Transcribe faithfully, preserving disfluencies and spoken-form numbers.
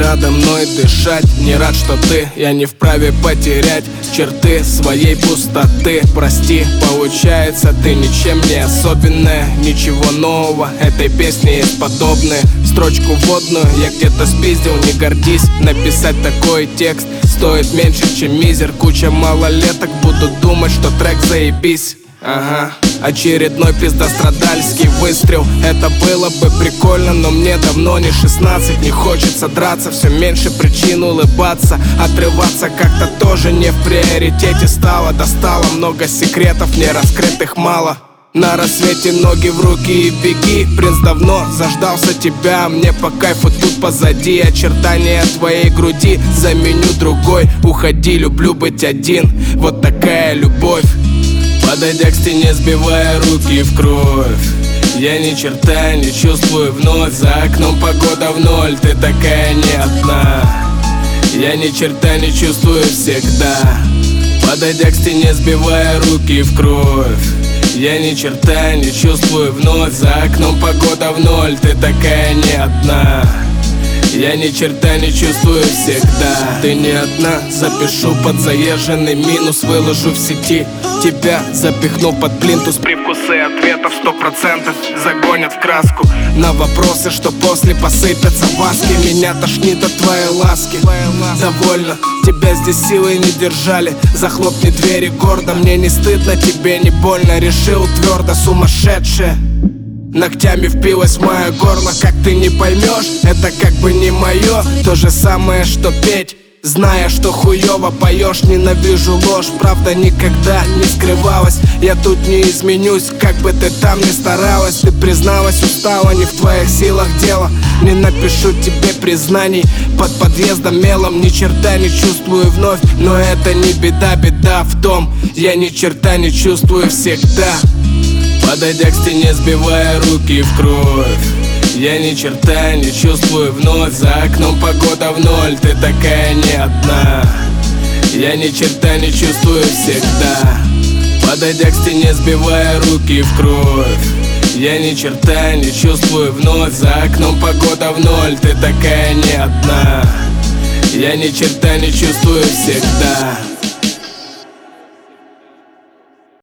надо мной дышать. Не рад, что ты, я не вправе потерять черты своей пустоты. Прости, получается, ты ничем не особенная. Ничего нового, этой песни есть подобные. Строчку вводную я где-то спиздил, не гордись. Написать такой текст стоит меньше, чем мизер. Куча малолеток будут думать, что трек заебись. Ага, очередной пиздострадальский выстрел. Это было бы прикольно, но мне давно не шестнадцать. Не хочется драться, все меньше причин улыбаться. Отрываться как-то тоже не в приоритете стало. Достало много секретов, не раскрытых мало. На рассвете ноги в руки и беги. Принц давно заждался тебя, мне по кайфу тут позади. Очертания твоей груди заменю другой. Уходи, люблю быть один, вот такая любовь. Подойдя к стене, сбивая руки в кровь, я ни черта не чувствую вновь. За окном погода в ноль, ты такая не одна. Я ни черта не чувствую всегда. Подойдя к стене, сбивая руки в кровь, я ни черта не чувствую вновь. За окном погода в ноль, ты такая не одна. Я ни черта не чувствую всегда. Ты не одна, запишу под заезженный минус. Выложу в сети, тебя запихну под плинтус. Привкусы ответов сто процентов загонят в краску. На вопросы, что после посыпятся васки. Меня тошнит от твоей ласки. Довольно, тебя здесь силой не держали. Захлопни двери гордо, мне не стыдно, тебе не больно. Решил твердо, сумасшедшая ногтями впилась в мое горло. Как ты не поймешь, это как бы не мое. То же самое, что петь, зная, что хуёво поешь. Ненавижу ложь, правда никогда не скрывалась. Я тут не изменюсь, как бы ты там ни старалась. Ты призналась, устала, не в твоих силах дело. Не напишу тебе признаний под подъездом мелом. Ни черта не чувствую вновь, но это не беда. Беда в том, я ни черта не чувствую всегда. Подойдя к стене, сбивая руки в кровь, я ни черта не чувствую вновь. За окном погода в ноль, ты такая не одна. Я ни черта не чувствую всегда. Подойдя к стене, сбивая руки в кровь, я ни черта не чувствую вновь. За окном погода в ноль, ты такая не одна. Я ни черта не чувствую всегда.